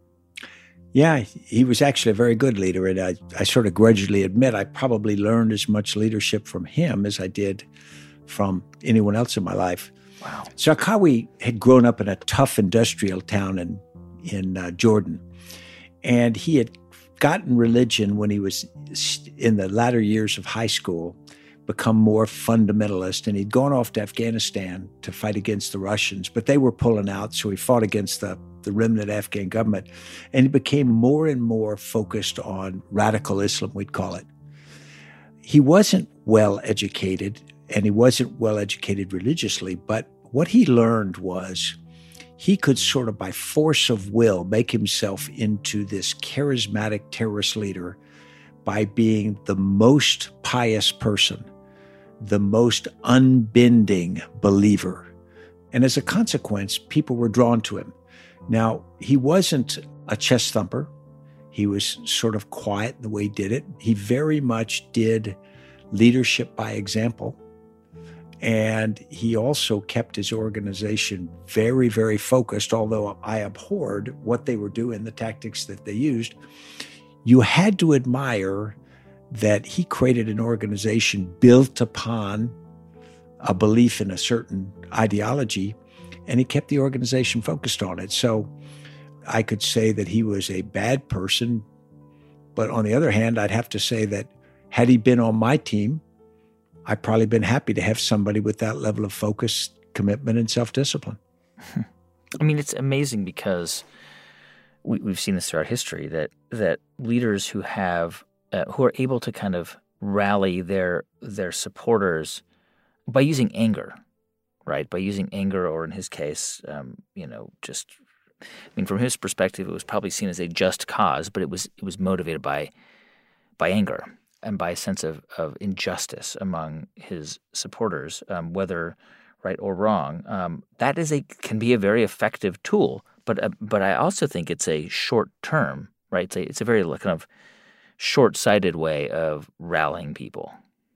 Yeah, he was actually a very good leader, and I, I sort of grudgingly admit I probably learned as much leadership from him as I did from anyone else in my life. Wow. Zarqawi had grown up in a tough industrial town in, in uh, Jordan, and he had gotten religion when he was in the latter years of high school, become more fundamentalist, and he'd gone off to Afghanistan to fight against the Russians, but they were pulling out, so he fought against the the remnant Afghan government, and he became more and more focused on radical Islam, we'd call it. He wasn't well educated, and he wasn't well educated religiously, but what he learned was he could sort of by force of will make himself into this charismatic terrorist leader by being the most pious person, the most unbending believer. And as a consequence, people were drawn to him. Now, he wasn't a chest thumper. He was sort of quiet in the way he did it. He very much did leadership by example. And he also kept his organization very, very focused, although I abhorred what they were doing, the tactics that they used. You had to admire that he created an organization built upon a belief in a certain ideology, and he kept the organization focused on it. So I could say that he was a bad person, but on the other hand, I'd have to say that had he been on my team, I'd probably been happy to have somebody with that level of focus commitment and self-discipline. I mean, it's amazing because we, we've seen this throughout history that that leaders who have uh, who are able to kind of rally their their supporters by using anger, right? By using anger, or in his case, um, you know, just I mean, from his perspective, it was probably seen as a just cause, but it was it was motivated by by anger and by a sense of, of injustice among his supporters, um, whether right or wrong. Um, that is a can be a very effective tool, but uh, but I also think it's a short term, right? It's a, it's a very kind of short-sighted way of rallying people.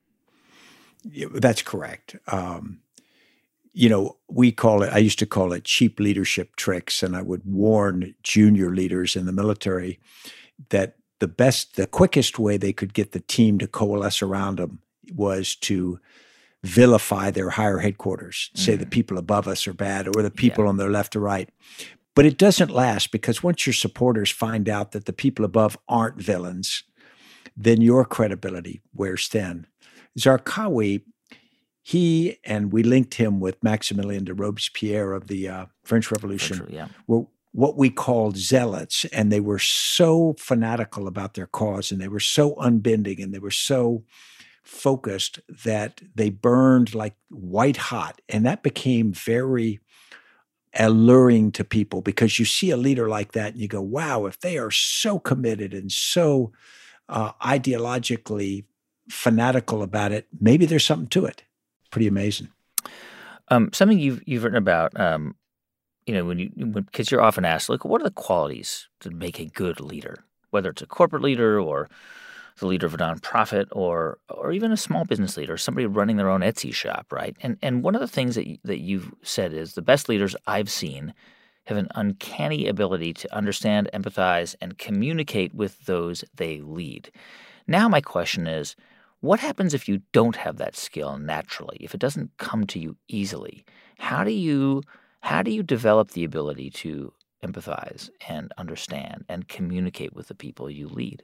Yeah, that's correct. Um, you know, we call it, I used to call it cheap leadership tricks, and I would warn junior leaders in the military that the best, the quickest way they could get the team to coalesce around them was to vilify their higher headquarters, say mm. the people above us are bad or the people yeah. on their left or right. But it doesn't last, because once your supporters find out that the people above aren't villains, then your credibility wears thin. Zarqawi, he, and we linked him with Maximilien de Robespierre of the uh, French Revolution, French, yeah. were what we called zealots, and they were so fanatical about their cause, and they were so unbending, and they were so focused that they burned like white hot, and that became very alluring to people, because you see a leader like that and you go, wow, if they are so committed and so uh, ideologically fanatical about it, maybe there's something to it. Pretty amazing. Um, something you've you've written about, um, you know, when you because you're often asked, like, what are the qualities to make a good leader, whether it's a corporate leader or the leader of a nonprofit, or or even a small business leader, somebody running their own Etsy shop, right? And and one of the things that you, that you've said is the best leaders I've seen have an uncanny ability to understand, empathize, and communicate with those they lead. Now my question is, what happens if you don't have that skill naturally, if it doesn't come to you easily? How do you how do you develop the ability to empathize and understand and communicate with the people you lead?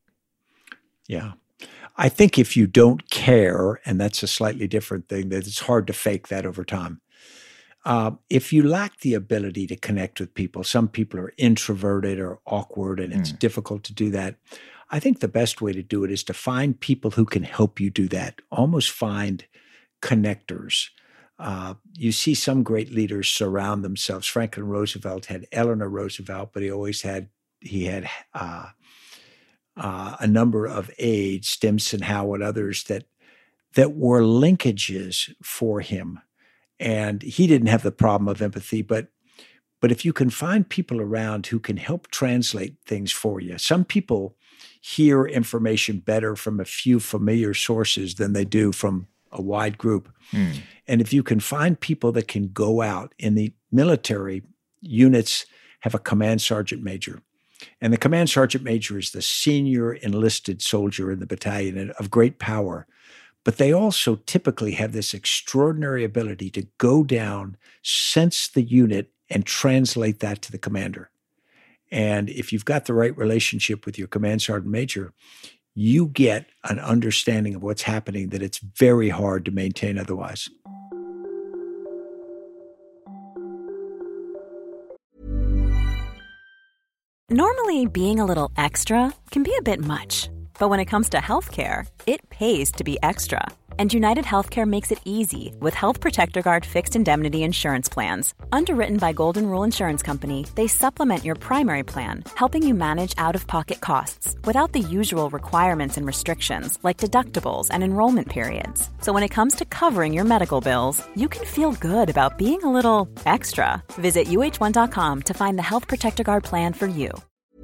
Yeah. I think if you don't care, and that's a slightly different thing, that it's hard to fake that over time. Uh, if you lack the ability to connect with people, some people are introverted or awkward, and it's mm. difficult to do that. I think the best way to do it is to find people who can help you do that. Almost find connectors. Uh, you see some great leaders surround themselves. Franklin Roosevelt had Eleanor Roosevelt, but he always had, he had, uh, Uh, a number of aides, Stimson, Howard, others that that were linkages for him, and he didn't have the problem of empathy. But but if you can find people around who can help translate things for you, some people hear information better from a few familiar sources than they do from a wide group. Mm. And if you can find people that can go out in the military, units have a command sergeant major. And the command sergeant major is the senior enlisted soldier in the battalion of great power. But they also typically have this extraordinary ability to go down, sense the unit, and translate that to the commander. And if you've got the right relationship with your command sergeant major, you get an understanding of what's happening that it's very hard to maintain otherwise. Normally, being a little extra can be a bit much, but when it comes to healthcare, it pays to be extra. And United Healthcare makes it easy with Health Protector Guard fixed indemnity insurance plans. Underwritten by Golden Rule Insurance Company, they supplement your primary plan, helping you manage out-of-pocket costs without the usual requirements and restrictions like deductibles and enrollment periods. So when it comes to covering your medical bills, you can feel good about being a little extra. Visit U H one dot com to find the Health Protector Guard plan for you.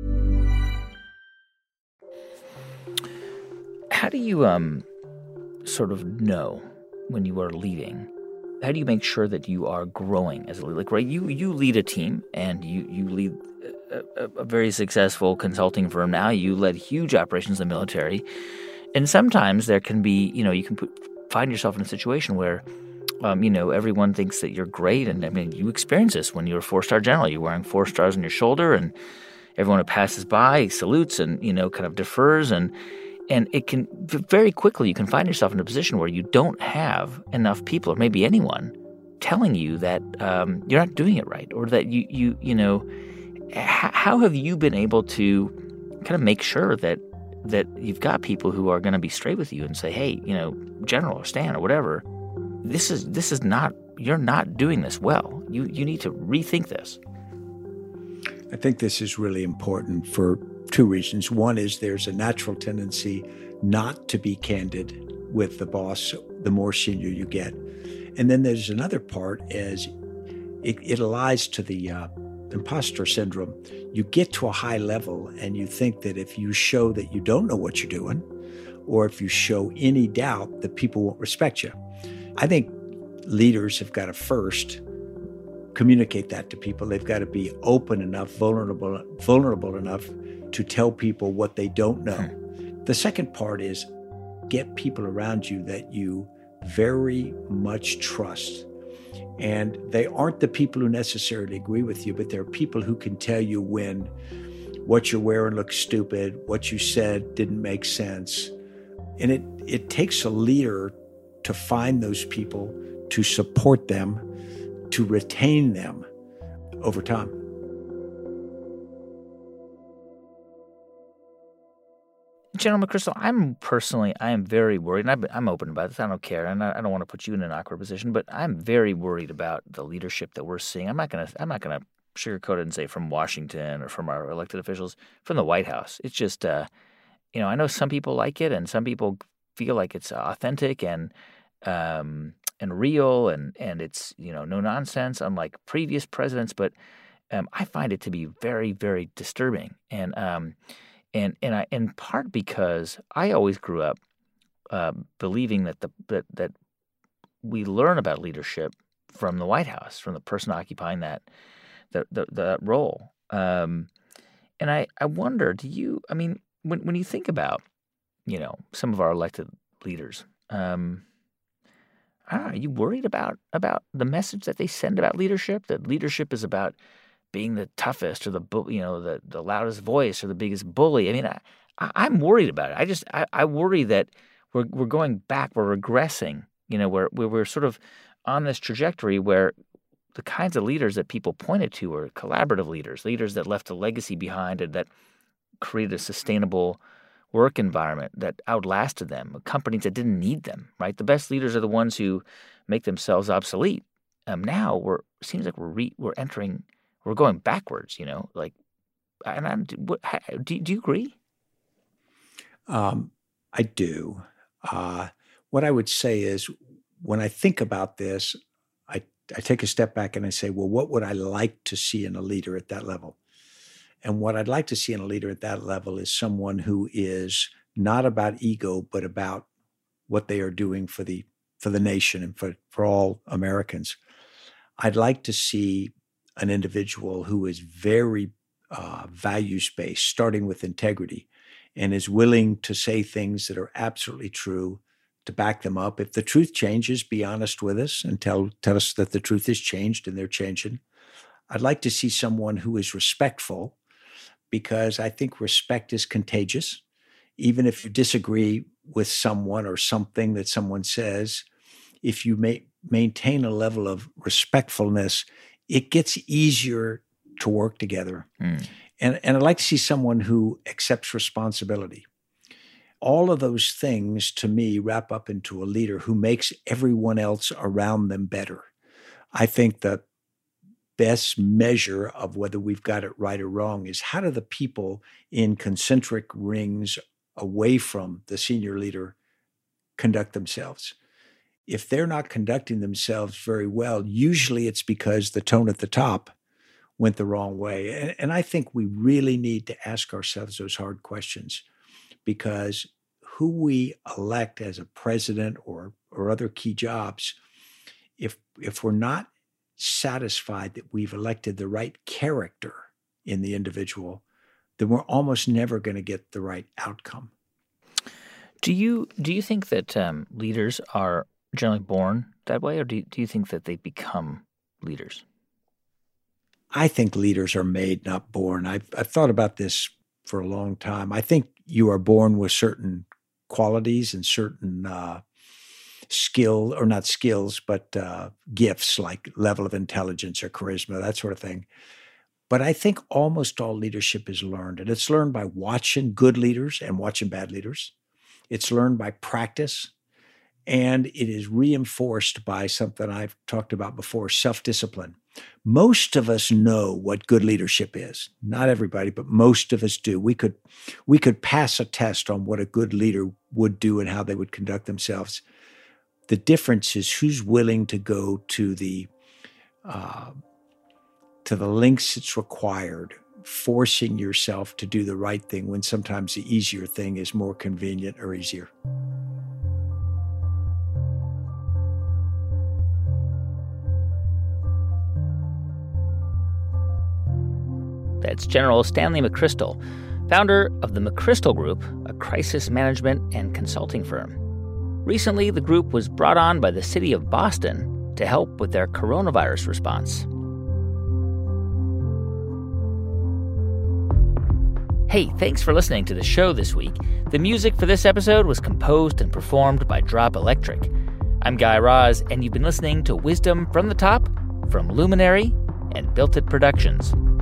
How do you um sort of know when you are leading? How do you make sure that you are growing as a leader? Like, right, you you lead a team, and you you lead a, a, a very successful consulting firm. Now you led huge operations in the military, and sometimes there can be, you know, you can put, find yourself in a situation where, um, you know, everyone thinks that you're great, and I mean, you experience this when you're a four-star general. You're wearing four stars on your shoulder, and everyone who passes by salutes and, you know, kind of defers, and And it can very quickly, you can find yourself in a position where you don't have enough people, or maybe anyone, telling you that um, you're not doing it right, or that you you you know, h- how have you been able to kind of make sure that that you've got people who are going to be straight with you and say, hey, you know, General or Stan or whatever, this is this is not, you're not doing this well. You you need to rethink this. I think this is really important for two reasons. One is there's a natural tendency not to be candid with the boss the more senior you get. And then there's another part as it, it lies to the uh, imposter syndrome. You get to a high level and you think that if you show that you don't know what you're doing, or if you show any doubt, that people won't respect you. I think leaders have got to first communicate that to people. They've got to be open enough, vulnerable, vulnerable enough to tell people what they don't know. Hmm. The second part is get people around you that you very much trust. And they aren't the people who necessarily agree with you, but they're people who can tell you when what you're wearing looks stupid, what you said didn't make sense. And it, it takes a leader to find those people, to support them, to retain them over time. General McChrystal, I'm personally, I am very worried, and I'm, I'm open about this. I don't care, and I, I don't want to put you in an awkward position, but I'm very worried about the leadership that we're seeing. I'm not gonna, I'm not gonna sugarcoat it and say from Washington or from our elected officials, from the White House. It's just, uh, you know, I know some people like it, and some people feel like it's authentic and um, and real, and and it's, you know, no nonsense, unlike previous presidents. But um, I find it to be very, very disturbing, and um, and and I, in part because I always grew up uh, believing that the that that we learn about leadership from the White House, from the person occupying that that that, that role. Um, and I, I wonder, do you? I mean, when when you think about, you know, some of our elected leaders, um, I don't know, are you worried about about the message that they send about leadership? That leadership is about being the toughest or the you know the the loudest voice or the biggest bully. I mean, I, I I'm worried about it. I just I, I worry that we're we're going back, we're regressing. You know, we're we're sort of on this trajectory where the kinds of leaders that people pointed to are collaborative leaders, leaders that left a legacy behind and that created a sustainable work environment that outlasted them, companies that didn't need them, right? The best leaders are the ones who make themselves obsolete. Um, now we're seems like we're re, we're entering, we're going backwards, you know, like, and I'm, what, do, do you agree? Um, I do. Uh, what I would say is when I think about this, I, I take a step back and I say, well, what would I like to see in a leader at that level? And what I'd like to see in a leader at that level is someone who is not about ego, but about what they are doing for the for the nation and for, for all Americans. I'd like to see an individual who is very uh, values-based, starting with integrity, and is willing to say things that are absolutely true, to back them up. If the truth changes, be honest with us and tell tell us that the truth has changed and they're changing. I'd like to see someone who is respectful, because I think respect is contagious. Even if you disagree with someone or something that someone says, if you ma- maintain a level of respectfulness, it gets easier to work together. Mm. And, and I'd like to see someone who accepts responsibility. All of those things, to me, wrap up into a leader who makes everyone else around them better. I think the best measure of whether we've got it right or wrong is how do the people in concentric rings away from the senior leader conduct themselves? If they're not conducting themselves very well, usually it's because the tone at the top went the wrong way. And, and I think we really need to ask ourselves those hard questions, because who we elect as a president or or other key jobs, if if we're not satisfied that we've elected the right character in the individual, then we're almost never going to get the right outcome. Do you do you think that um, leaders are generally born that way, or do you, do you think that they become leaders? I think leaders are made, not born. I've, I've thought about this for a long time. I think you are born with certain qualities and certain uh, skill, or not skills, but uh, gifts like level of intelligence or charisma, that sort of thing. But I think almost all leadership is learned, and it's learned by watching good leaders and watching bad leaders. It's learned by practice, and it is reinforced by something I've talked about before, self-discipline. Most of us know what good leadership is. Not everybody, but most of us do. We could, we could pass a test on what a good leader would do and how they would conduct themselves. The difference is who's willing to go to the uh, to the lengths it's required, forcing yourself to do the right thing when sometimes the easier thing is more convenient or easier. That's General Stanley McChrystal, founder of the McChrystal Group, a crisis management and consulting firm. Recently, the group was brought on by the city of Boston to help with their coronavirus response. Hey, thanks for listening to the show this week. The music for this episode was composed and performed by Drop Electric. I'm Guy Raz, and you've been listening to Wisdom from the Top from Luminary and Built It Productions.